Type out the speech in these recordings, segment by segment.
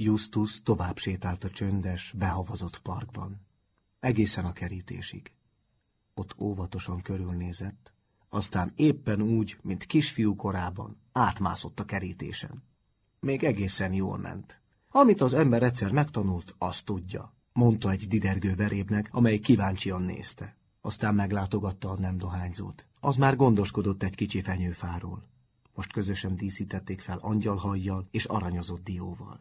Justus tovább sétált a csöndes, behavazott parkban. Egészen a kerítésig. Ott óvatosan körülnézett, aztán éppen úgy, mint kisfiú korában, átmászott a kerítésen. Még egészen jól ment. Amit az ember egyszer megtanult, azt tudja, mondta egy didergő verébnek, amely kíváncsian nézte. Aztán meglátogatta a nem dohányzót. Az már gondoskodott egy kicsi fenyőfáról. Most közösen díszítették fel angyalhajjal és aranyozott dióval.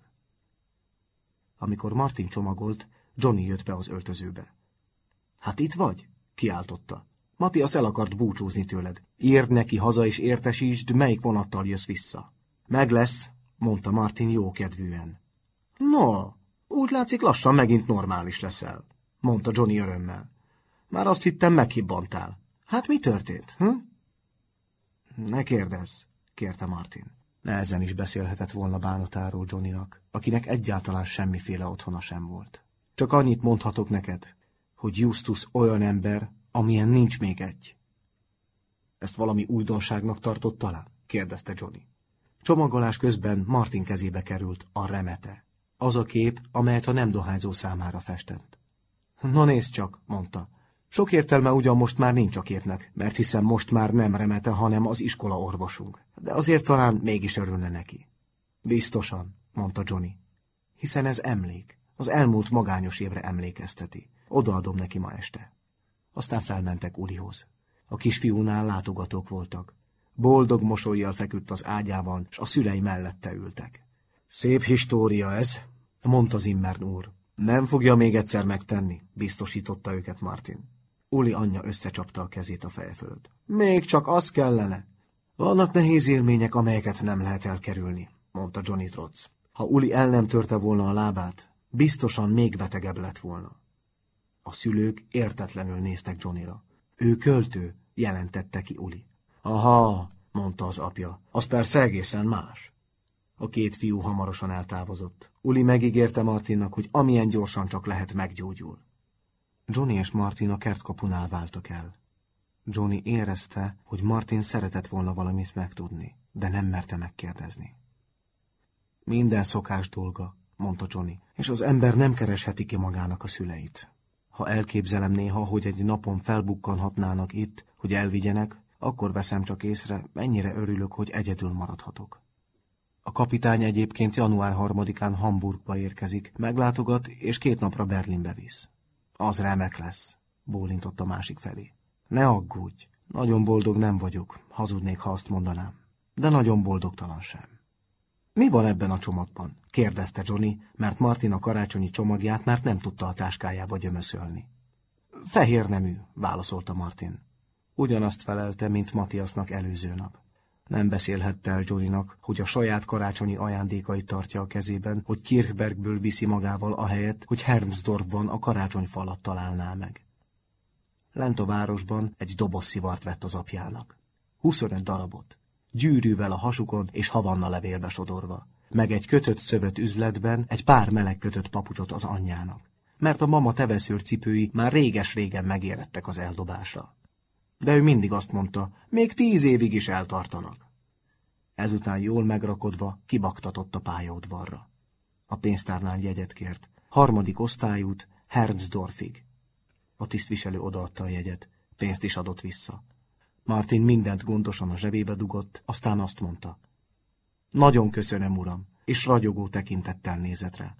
Amikor Martin csomagolt, Johnny jött be az öltözőbe. Hát itt vagy? Kiáltotta. Matthias el akart búcsúzni tőled. Írd neki haza és értesítsd, melyik vonattal jössz vissza. Meg lesz, mondta Martin jókedvűen. No, úgy látszik lassan megint normális leszel, mondta Johnny örömmel. Már azt hittem, meghibbantál. Hát mi történt, Ne kérdezz, kérte Martin. Nehezen is beszélhetett volna bánatáról Johnnynak, akinek egyáltalán semmiféle otthona sem volt. Csak annyit mondhatok neked, hogy Justus olyan ember, amilyen nincs még egy. Ezt valami újdonságnak tartott talán? Kérdezte Johnny. Csomagolás közben Martin kezébe került a remete. Az a kép, amelyet a nem dohányzó számára festett. Na nézd csak, mondta. Sok értelme ugyan most már nincs a képnek, mert hiszen most már nem remete, hanem az iskola orvosunk. De azért talán mégis örülne neki. Biztosan, mondta Johnny. Hiszen ez emlék. Az elmúlt magányos évre emlékezteti. Odaadom neki ma este. Aztán felmentek Ulihoz. A kisfiúnál látogatók voltak. Boldog mosollyal feküdt az ágyában, s a szülei mellette ültek. Szép história ez, mondta Zimmern úr. Nem fogja még egyszer megtenni, biztosította őket Martin. Uli anyja összecsapta a kezét a feje fölött. Még csak az kellene. Vannak nehéz élmények, amelyeket nem lehet elkerülni, mondta Johnny Trotz. Ha Uli el nem törte volna a lábát, biztosan még betegebb lett volna. A szülők értetlenül néztek Johnnyra. Ő költő, jelentette ki Uli. Aha, mondta az apja, az persze egészen más. A két fiú hamarosan eltávozott. Uli megígérte Martinnak, hogy amilyen gyorsan csak lehet meggyógyul. Johnny és Martin a kertkapunál váltak el. Johnny érezte, hogy Martin szeretett volna valamit megtudni, de nem merte megkérdezni. Minden szokás dolga, mondta Johnny, és az ember nem keresheti ki magának a szüleit. Ha elképzelem néha, hogy egy napon felbukkanhatnának itt, hogy elvigyenek, akkor veszem csak észre, mennyire örülök, hogy egyedül maradhatok. A kapitány egyébként január 3-án Hamburgba érkezik, meglátogat, és 2 napra Berlinbe visz. Az remek lesz, bólintott a másik felé. Ne aggódj, nagyon boldog nem vagyok, hazudnék, ha azt mondanám, de nagyon boldogtalan sem. Mi van ebben a csomagban? Kérdezte Johnny, mert Martin a karácsonyi csomagját már nem tudta a táskájába gyömöszölni. Fehér nemű, válaszolta Martin. Ugyanazt felelte, mint Matthiasnak előző nap. Nem beszélhette el Johnnynak, hogy a saját karácsonyi ajándékait tartja a kezében, hogy Kirchbergből viszi magával ahelyett, hogy Hermsdorfban a karácsonyfa alatt találná meg. Lent a városban egy doboz szivart vett az apjának. 25 darabot, gyűrűvel a hasukon és havanna levélbe sodorva, meg egy kötött szövet üzletben egy pár meleg kötött papucsot az anyjának, mert a mama teveszőr cipői már réges-régen megérettek az eldobásra. De ő mindig azt mondta, még 10 évig is eltartanak. Ezután jól megrakodva kibaktatott a pályaudvarra. A pénztárnál jegyet kért. 3. osztályút Hermsdorfig. A tisztviselő odaadta a jegyet, pénzt is adott vissza. Martin mindent gondosan a zsebébe dugott, aztán azt mondta. Nagyon köszönöm, uram, és ragyogó tekintettel nézett rá.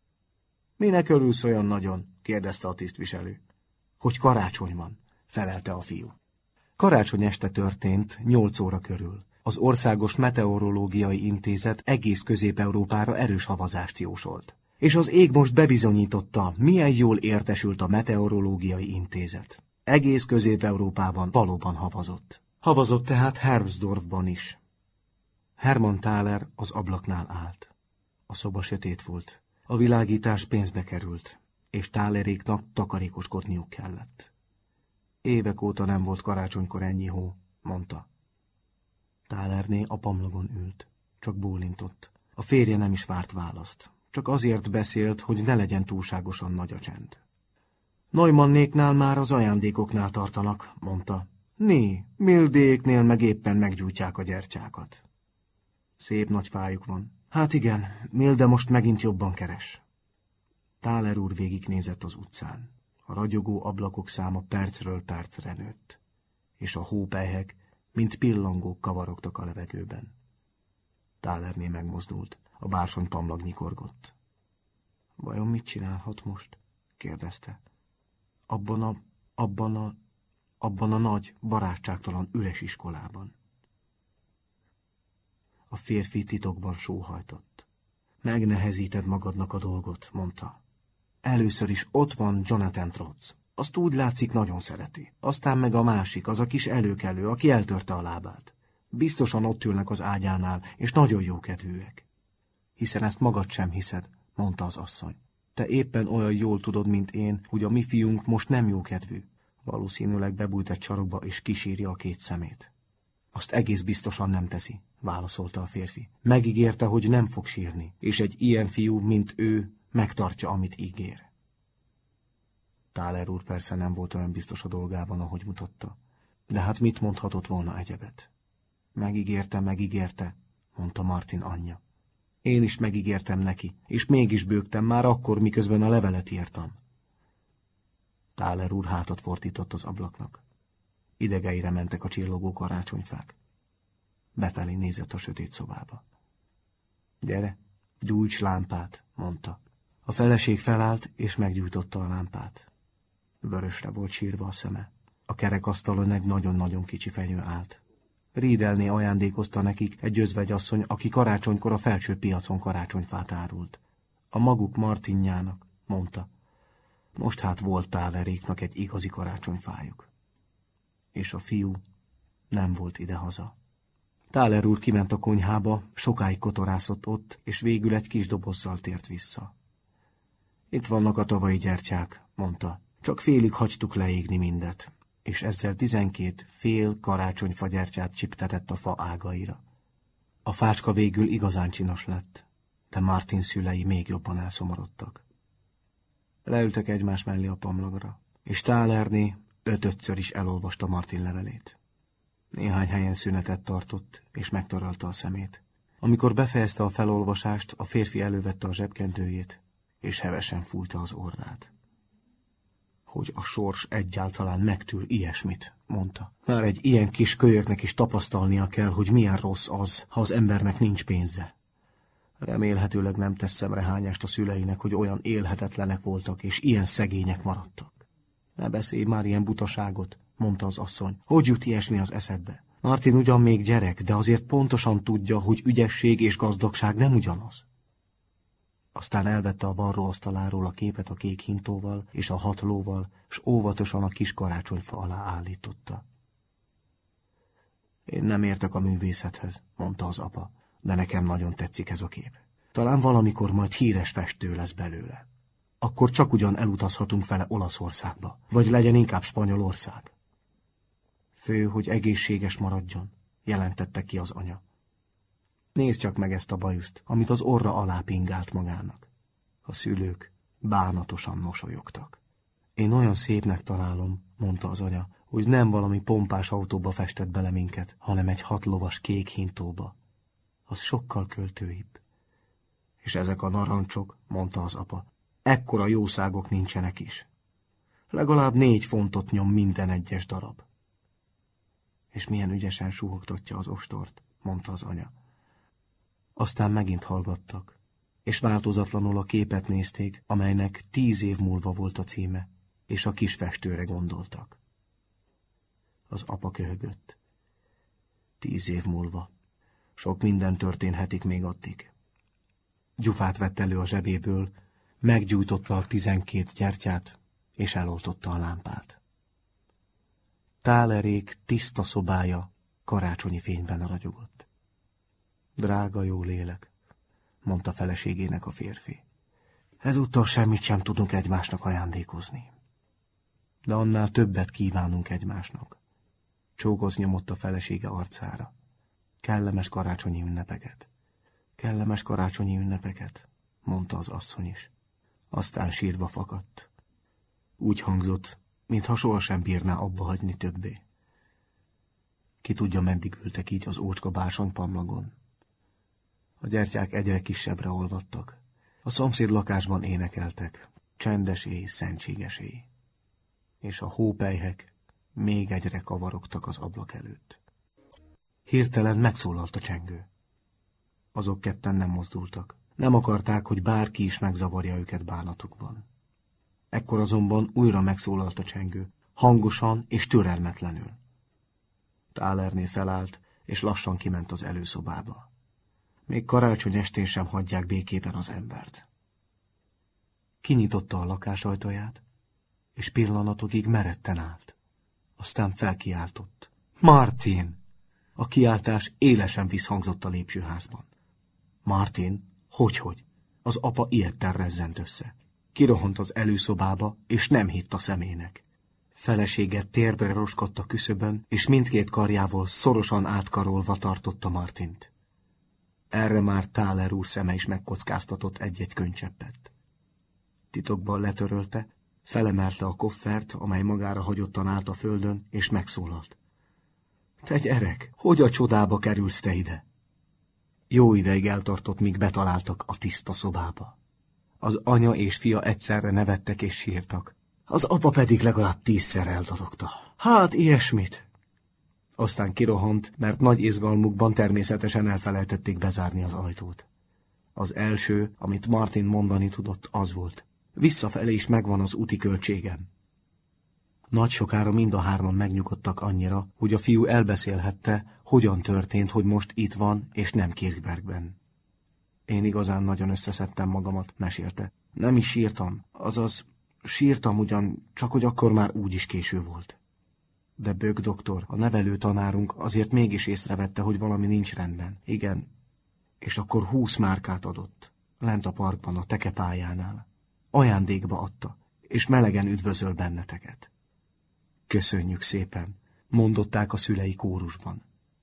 Minek örülsz olyan nagyon? Kérdezte a tisztviselő. Hogy karácsony van, felelte a fiú. Karácsony este történt, 8 óra körül. Az Országos Meteorológiai Intézet egész Közép-Európára erős havazást jósolt. És az ég most bebizonyította, milyen jól értesült a Meteorológiai Intézet. Egész Közép-Európában valóban havazott. Havazott tehát Hermsdorfban is. Hermann Thaler az ablaknál állt. A szoba sötét volt. A világítás pénzbe került, és Thaleréknak takarékoskodniuk kellett. Évek óta nem volt karácsonykor ennyi hó, mondta. Thalerné a pamlagon ült, csak bólintott. A férje nem is várt választ, csak azért beszélt, hogy ne legyen túlságosan nagy a csend. Neumannnéknál már az ajándékoknál tartanak, mondta. Mildéknél meg éppen meggyújtják a gyertyákat. Szép nagy fájuk van. Hát igen, Milde most megint jobban keres. Thaler úr végignézett az utcán. A ragyogó ablakok száma percről percre nőtt, és a hópelyhek, mint pillangók kavarogtak a levegőben. Thalernél megmozdult, a bársony pamlag nyikorgott. Vajon mit csinálhat most? kérdezte. Abban a nagy, barátságtalan, üres iskolában. A férfi titokban sóhajtott. Megnehezíted magadnak a dolgot, mondta. Először is ott van Jonathan Trotz. Azt úgy látszik, nagyon szereti. Aztán meg a másik, az a kis előkelő, aki eltörte a lábát. Biztosan ott ülnek az ágyánál, és nagyon jókedvűek. Hiszen ezt magad sem hiszed, mondta az asszony. Te éppen olyan jól tudod, mint én, hogy a mi fiunk most nem jókedvű. Valószínűleg bebújt egy sarokba, és kisírja a két szemét. Azt egész biztosan nem teszi, válaszolta a férfi. Megígérte, hogy nem fog sírni, és egy ilyen fiú, mint ő, megtartja, amit ígér. Thaler úr persze nem volt olyan biztos a dolgában, ahogy mutatta. De hát mit mondhatott volna egyebet? Megígérte, mondta Martin anyja. Én is megígértem neki, és mégis bőgtem már akkor, miközben a levelet írtam. Thaler úr hátat fordított az ablaknak. Idegeire mentek a csillogó karácsonyfák. Befelé nézett a sötét szobába. Gyere, gyújts lámpát, mondta. A feleség felállt, és meggyújtotta a lámpát. Vörösre volt sírva a szeme. A kerekasztalon egy nagyon-nagyon kicsi fenyő állt. Riedelné ajándékozta nekik egy özvegyasszony, aki karácsonykor a felső piacon karácsonyfát árult. A maguk Martinjának, mondta. Most hát volt Thaleréknak egy igazi karácsonyfájuk. És a fiú nem volt idehaza. Thaler úr kiment a konyhába, sokáig kotorászott ott, és végül egy kis dobozzal tért vissza. Itt vannak a tavalyi gyertyák, mondta. Csak félig hagytuk leégni mindet, és ezzel 12 fél karácsonyfa gyertyát csiptetett a fa ágaira. A fácska végül igazán csinos lett, de Martin szülei még jobban elszomorodtak. Leültek egymás mellé a pamlagra, és Thalerné 5-ször is elolvasta Martin levelét. Néhány helyen szünetet tartott, és megtörölte a szemét. Amikor befejezte a felolvasást, a férfi elővette a zsebkendőjét, és hevesen fújta az orrát. Hogy a sors egyáltalán megtűr ilyesmit, mondta. Már egy ilyen kis kölyöknek is tapasztalnia kell, hogy milyen rossz az, ha az embernek nincs pénze. Remélhetőleg nem tesz szemrehányást a szüleinek, hogy olyan élhetetlenek voltak, és ilyen szegények maradtak. Ne beszélj már ilyen butaságot, mondta az asszony. Hogy jut ilyesmi az eszedbe? Martin ugyan még gyerek, de azért pontosan tudja, hogy ügyesség és gazdagság nem ugyanaz. Aztán elvette a varróasztaláról a képet a kék hintóval és a 6 lóval, s óvatosan a kis karácsonyfa alá állította. Én nem értek a művészethez, mondta az apa, de nekem nagyon tetszik ez a kép. Talán valamikor majd híres festő lesz belőle. Akkor csak ugyan elutazhatunk vele Olaszországba, vagy legyen inkább Spanyolország. Fő, hogy egészséges maradjon, jelentette ki az anya. Nézd csak meg ezt a bajuszt, amit az orra alá pingált magának. A szülők bánatosan mosolyogtak. Én olyan szépnek találom, mondta az anya, hogy nem valami pompás autóba festett bele minket, hanem egy 6 lovas kék hintóba. Az sokkal költőibb. És ezek a narancsok, mondta az apa, ekkora jószágok nincsenek is. Legalább 4 fontot nyom minden egyes darab. És milyen ügyesen suhogtatja az ostort, mondta az anya. Aztán megint hallgattak, és változatlanul a képet nézték, amelynek 10 év múlva volt a címe, és a kis festőre gondoltak. Az apa köhögött. 10 év múlva. Sok minden történhetik még addig. Gyufát vett elő a zsebéből, meggyújtotta a 12 gyertyát, és eloltotta a lámpát. Thalerék tiszta szobája karácsonyi fényben ragyogott. Drága jó lélek, mondta feleségének a férfi. Ezúttal semmit sem tudunk egymásnak ajándékozni. De annál többet kívánunk egymásnak. Csókot nyomott a felesége arcára. Kellemes karácsonyi ünnepeket. Kellemes karácsonyi ünnepeket, mondta az asszony is. Aztán sírva fakadt. Úgy hangzott, mintha sohasem bírná abba hagyni többé. Ki tudja, meddig ültek így az ócska bársonypamlagon. A gyertyák egyre kisebbre olvadtak. A szomszéd lakásban énekeltek, csendes éj, szentséges éj. És a hópelyhek még egyre kavarogtak az ablak előtt. Hirtelen megszólalt a csengő. Azok ketten nem mozdultak. Nem akarták, hogy bárki is megzavarja őket bánatukban. Ekkor azonban újra megszólalt a csengő, hangosan és türelmetlenül. Thalerné felállt, és lassan kiment az előszobába. Még karácsony estén sem hagyják békében az embert. Kinyitotta a lakás ajtaját, és pillanatokig meretten állt. Aztán felkiáltott. Martin! A kiáltás élesen visszhangzott a lépcsőházban. Martin, hogyhogy? Az apa ilyetten rezzent össze. Kirohant az előszobába, és nem hitt a szemének. Felesége térdre roskadt a küszöbön, és mindkét karjával szorosan átkarolva tartotta Martint. Erre már Thaler úr szeme is megkockáztatott egy-egy könycseppet. Titokban letörölte, felemelte a koffert, amely magára hagyottan állt a földön, és megszólalt. Te gyerek, hogy a csodába kerülsz te ide? Jó ideig eltartott, míg betaláltak a tiszta szobába. Az anya és fia egyszerre nevettek és sírtak. Az apa pedig legalább 10-szer eldadogta. Hát ilyesmit. Aztán kirohant, mert nagy izgalmukban természetesen elfelejtették bezárni az ajtót. Az első, amit Martin mondani tudott, az volt. Visszafelé is megvan az úti költségem. Nagy sokára mind a hárman megnyugodtak annyira, hogy a fiú elbeszélhette, hogyan történt, hogy most itt van, és nem Kirchbergben. Én igazán nagyon összeszedtem magamat, mesélte. Nem is sírtam, azaz sírtam ugyan, csak hogy akkor már úgyis késő volt. De Böck doktor, a nevelő tanárunk azért mégis észrevette, hogy valami nincs rendben. Igen, és akkor 20 márkát adott, lent a parkban, a tekepályánál. Ajándékba adta, és melegen üdvözöl benneteket. Köszönjük szépen, mondották a szülei kórusban.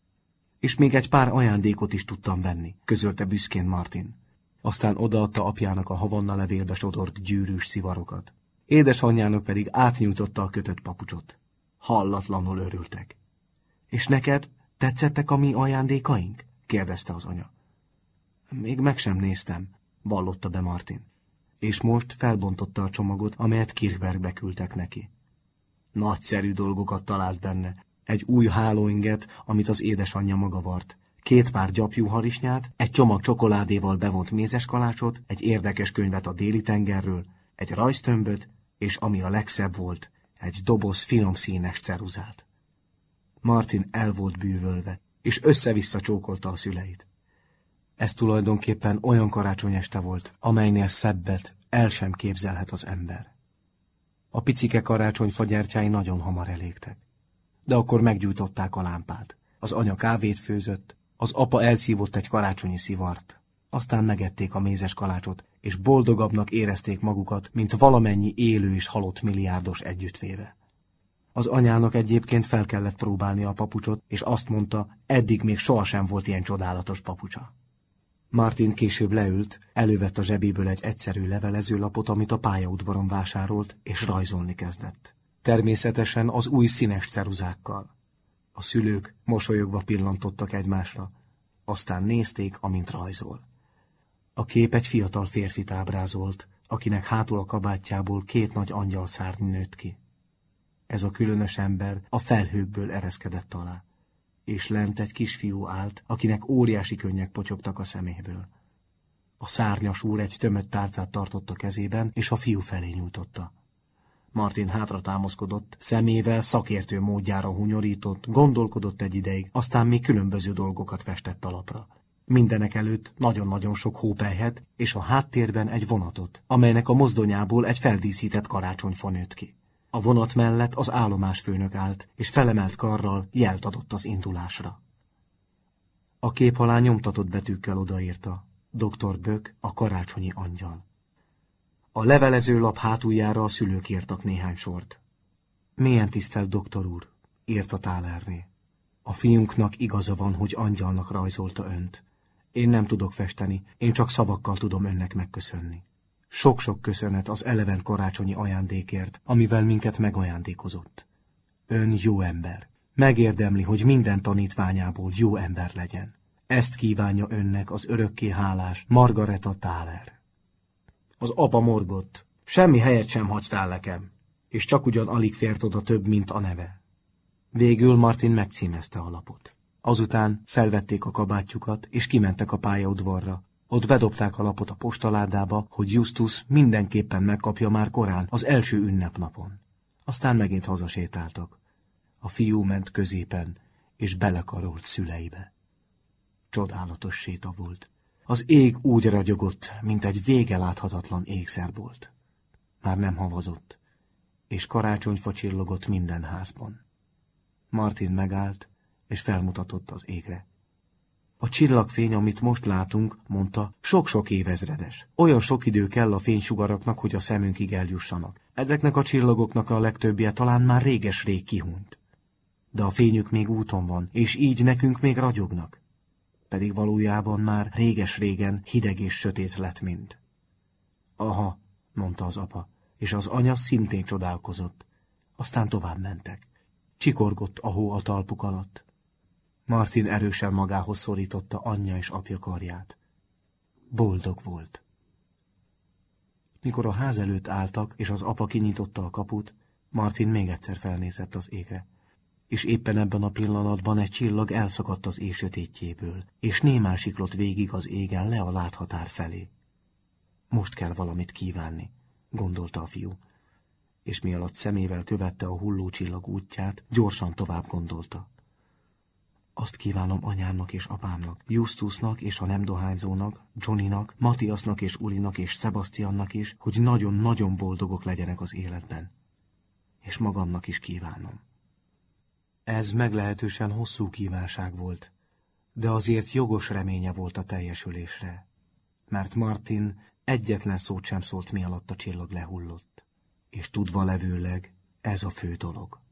És még egy pár ajándékot is tudtam venni, közölte büszkén Martin. Aztán odaadta apjának a havanna levélbe sodort gyűrűs szivarokat. Édesanyjának pedig átnyújtotta a kötött papucsot. Hallatlanul örültek. És neked tetszettek a mi ajándékaink? kérdezte az anya. Még meg sem néztem, vallotta be Martin. És most felbontotta a csomagot, amelyet Kirchbergbe küldtek neki. Nagyszerű dolgokat talált benne. Egy új hálóinget, amit az édesanyja maga vart. 2 pár gyapjú harisnyát, egy csomag csokoládéval bevont mézeskalácsot, egy érdekes könyvet a déli tengerről, egy rajztömböt, és ami a legszebb volt, egy doboz finom színes ceruzát. Martin el volt bűvölve, és össze-vissza csókolta a szüleit. Ez tulajdonképpen olyan karácsonyeste volt, amelynél szebbet el sem képzelhet az ember. A picike karácsonyfa gyertyái nagyon hamar elégtek. De akkor meggyújtották a lámpát. Az anya kávét főzött, az apa elszívott egy karácsonyi szivart. Aztán megették a mézes kalácsot, és boldogabbnak érezték magukat, mint valamennyi élő és halott milliárdos együttvéve. Az anyának egyébként fel kellett próbálni a papucsot, és azt mondta, eddig még sohasem volt ilyen csodálatos papucsa. Martin később leült, elővett a zsebéből egy egyszerű levelezőlapot, amit a pályaudvaron vásárolt, és rajzolni kezdett. Természetesen az új színes ceruzákkal. A szülők mosolyogva pillantottak egymásra, aztán nézték, amint rajzol. A kép egy fiatal férfit ábrázolt, akinek hátul a kabátjából 2 nagy angyalszárny nőtt ki. Ez a különös ember a felhőkből ereszkedett alá, és lent egy kisfiú állt, akinek óriási könnyek potyogtak a szeméből. A szárnyas úr egy tömött tálcát tartott a kezében, és a fiú felé nyújtotta. Martin hátra támaszkodott, szemével szakértő módjára hunyorított, gondolkodott egy ideig, aztán még különböző dolgokat festett a lapra. Mindenek előtt nagyon-nagyon sok hópelyhet, és a háttérben egy vonatot, amelynek a mozdonyából egy feldíszített karácsonyfa nőtt ki. A vonat mellett az állomásfőnök állt, és felemelt karral jelt adott az indulásra. A kép alá nyomtatott betűkkel odaírta: Dr. Böck, a karácsonyi angyal. A levelezőlap hátuljára a szülők írtak néhány sort. Mélyen tisztelt doktor úr, írta Thalerné. A fiunknak igaza van, hogy angyalnak rajzolta önt. Én nem tudok festeni, én csak szavakkal tudom önnek megköszönni. Sok-sok köszönet az eleven karácsonyi ajándékért, amivel minket megajándékozott. Ön jó ember. Megérdemli, hogy minden tanítványából jó ember legyen. Ezt kívánja önnek az örökké hálás Margareta Thaler. Az apa morgott. Semmi helyet sem hagytál nekem, és csak ugyan alig fért oda több, mint a neve. Végül Martin megcímezte a lapot. Azután felvették a kabátjukat, és kimentek a pályaudvarra. Ott bedobták a lapot a postaládába, hogy Justus mindenképpen megkapja már korán, az első ünnepnapon. Aztán megint hazasétáltak. A fiú ment középen, és belekarolt szüleibe. Csodálatos séta volt. Az ég úgy ragyogott, mint egy vége láthatatlan ékszerbolt. Már nem havazott, és karácsonyfa csillogott minden házban. Martin megállt, és felmutatott az égre. A csillagfény, amit most látunk, mondta, sok-sok évezredes. Olyan sok idő kell a fénysugaraknak, hogy a szemünkig eljussanak. Ezeknek a csillagoknak a legtöbbje talán már réges-rég kihunyt. De a fényük még úton van, és így nekünk még ragyognak. Pedig valójában már réges-régen hideg és sötét lett mind. Aha, mondta az apa, és az anya szintén csodálkozott. Aztán tovább mentek. Csikorgott a hó a talpuk alatt. Martin erősen magához szorította anyja és apja karját. Boldog volt. Mikor a ház előtt álltak, és az apa kinyitotta a kaput, Martin még egyszer felnézett az égre. És éppen ebben a pillanatban egy csillag elszakadt az éj sötétjéből, és némán siklott végig az égen le a láthatár felé. Most kell valamit kívánni, gondolta a fiú, és mi alatt szemével követte a hulló csillag útját, gyorsan tovább gondolta. Azt kívánom anyámnak és apámnak, Justusnak és a nem dohányzónak, Johnnynak, Matthiasnak és Ulinak és Sebastiannak is, hogy nagyon-nagyon boldogok legyenek az életben. És magamnak is kívánom. Ez meglehetősen hosszú kívánság volt, de azért jogos reménye volt a teljesülésre, mert Martin egyetlen szót sem szólt, mi alatt a csillag lehullott, és tudva levőleg ez a fő dolog.